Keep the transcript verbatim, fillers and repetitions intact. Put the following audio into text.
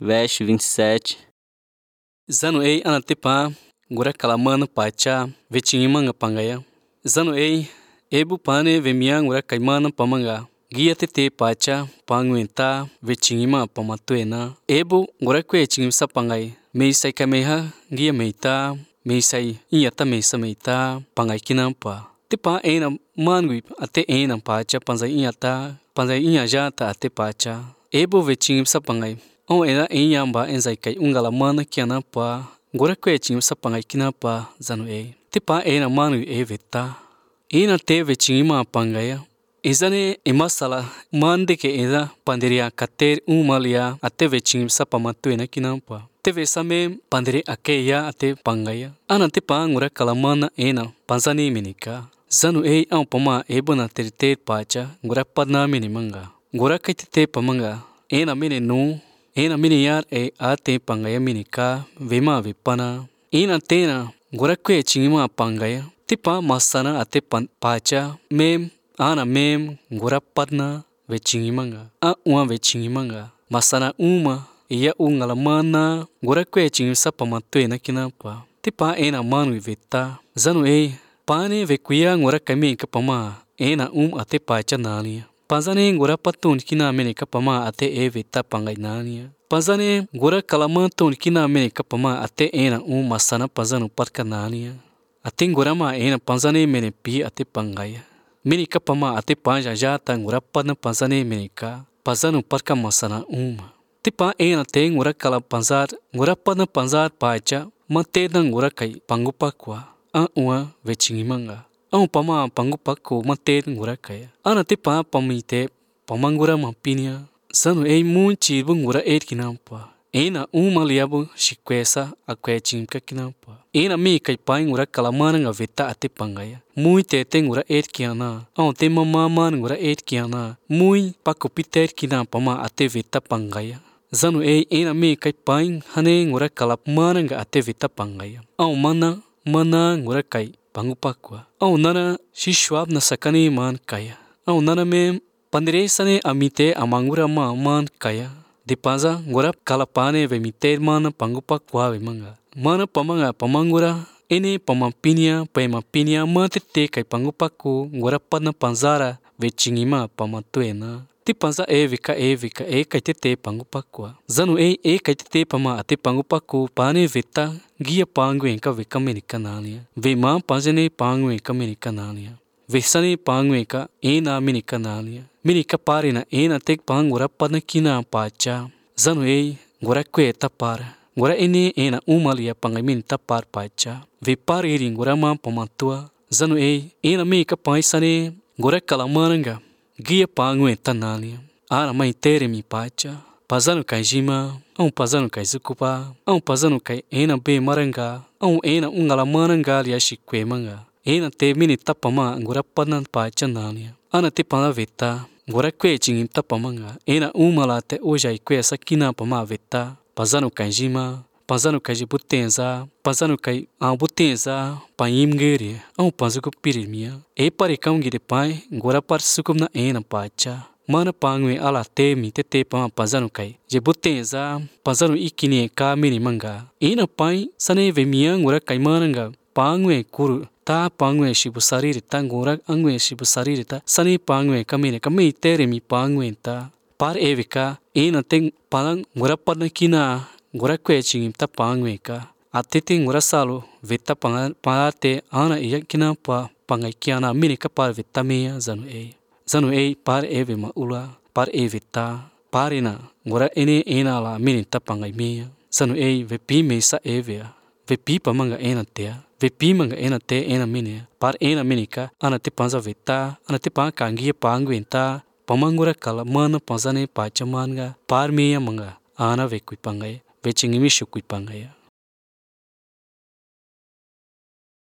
verso vinte e sete. Zanu ei anatepa gura kalamana pacha vechinimanga pangaya. Zanu ei ebu pane vemia gura kaimana pamanga. Gia tete pacha panguenta vechinima pamatuena. Ebu gura kwe chingimsa pangai. Meisai kameha gia meita meisai inyata meisa meita pangai kinampa. Tepa ena mangui ate ena pacha panzai inyata panzai inyajata ate pacha. Ebu vechingimsa pangai. On ena enyamba enzai kai ungala mana kiana pa gora kwe chingimsa pangai kinapa zanu ei. Tepa ena mangui e veta. Ena te vechingima pangaya. Ezane emasala mande ke eza panderia kater umalia ate vechingimsa pamatuena kinampa. Teve same pandere akeya ate pangaya. Ana te pangura kalamana ena panzani minika. Zanu ei au pama ebona teriter pacha gura padna minimanga. Gura kaitete pamanga. Ena mine nu. Ena mine yar e ate pangaya minika vema vipana. Ena tena gura kwe chingima pangaya. Tipa masana ate pan pacha mem ana mem gura padna vechingimanga. A uan vechingimanga. Masana uma. Iya ungala mana gura kwe chingimsa pamatuena kinapa. Tipa ena manu veta. Zanu ei pane vekuya gura kami kapama. Ena um ate pacha nania. Panzane gura patun kina mene kapama ate e veta pangai nania. Panzane gura kalamantun kina mene kapama ate ena um masana panzanu patka nania. Ate gura ma ena panzane mene pi ate pangaya. Mene kapama ate panja jata gura padna panzane mene ka. Panzanu patka masana uma. Tipa ena te gura kala panzar, gura padna panzar pacha, mateda gura kai pangupakwa, a ua vechingimanga. Au pama pangupako mateda gura kaya. Ana tipa pamite pamangura mampinia. Zanu ei munchi gura et kinampa. Ena uma liabu shikwesa akwe chingka kinampa. Ena mi kai pai gura kalamana nga veta ate pangaya. Mui tete gura et kiana. Au te mama gura et kiana. Mui pakupiter kinampa ma ate veta pangaya. Zanu ei ena me kai pai hane gura kalap mana nga ate veta pangaya. Au mana mana gura kai pangupakwa. Au nana shishwab na sakani man kaya. Au nana me pandiresane amite amangura ma man kaya. Dipanza gura kalapane vemiter mana pangupakwa vemanga. Mana pamanga pamangura ene pamampinia pamampinia matete kai pangupaku gura padna panzara vechingima pamatuena. Tipanza e vika e vika e kaitete pangupakwa. Zanu ei e kaitete pama ate pangupaku pane veta gia panguenka vika menika nania. Vema panzene panguenka menika nania. Vesane panguenka ena menika nania. Menika parina ena tek pangura padna kina pacha. Zanu ei gura kwe tapara. Gura ene ena umalia pangamin tapar pacha. Vepari ring gura ma pamatua. Zanu ei ena meka paisane gura kalamananga. Gia panguen tanania. Ara mai tere mi pacha. Pazano kai jima. Au pazano kai zukupa. Au pazano kai ena be maranga. Au ena ungala mananga lia shikwe manga. Ena te mini tapama gura padna pacha nania. Ana te pana veta. Gura kwe chingim tapamanga. Ena umala te ojai kwe sakina pama veta. Pazano kai jima. Pazano kai jibutenza. Pazano kai ambutenza. Paimgeri. Au pazuku pirimia. E pare kaungire pai. Gura par sukum na ena pacha. Mana pangwe ala te mi te te pama pazano kai. Jibutenza. Pazano ikini ka mini manga. Ena pai sane vemia gura kai mananga. Pangwe kuru. Ta pangwe shibu sariri ta gura angwe shibu sariri ta. Sane pangwe kamine kame tere mi pangwe ta. Par evika. Ena te palang gura padna kina. Gura kwe chingim ta pangwe ka. Atete gura salo veta pangate ana iya kina pa pangai kiana mini ka par veta meya zanu ei. Zanu ei par eve ma ula. Par eve ta. Parina gura ene ena la mini ta pangai meya. Zanu ei vepi mesa evea. Vepi pamanga ena tea. Vepi manga ena te ena mini. Par ena mini ka ana te panza veta. Ana te pang kangia pangwe ta. Pamangura kala mana panzane pacha manga. Par meya manga ana vekui pangai. Vechingimi shukui pangaya.